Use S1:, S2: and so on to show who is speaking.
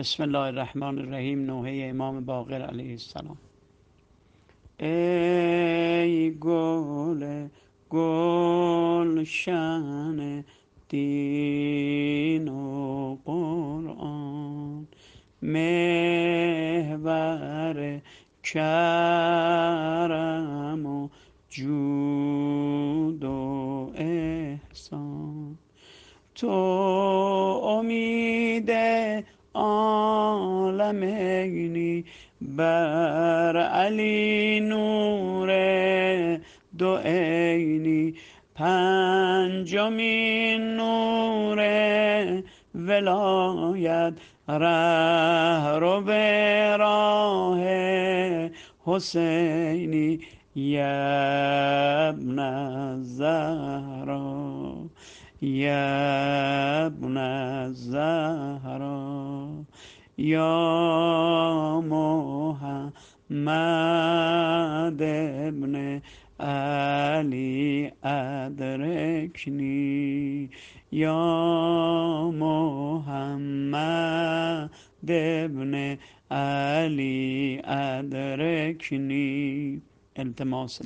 S1: بسم الله الرحمن الرحیم. نوحه امام باقر علیه السلام. ای گل گلشن دین و قرآن، محور کرم و جود و احسان، تو امید عالمینی، بر علی نور دو عینی، پنجمین نور ولایت، ره رو به راه حسینی، یبن الزهرا یبن الزهرا، یا محمد ابن علی ادرکنی، یا محمد ابن علی ادرکنی. التماس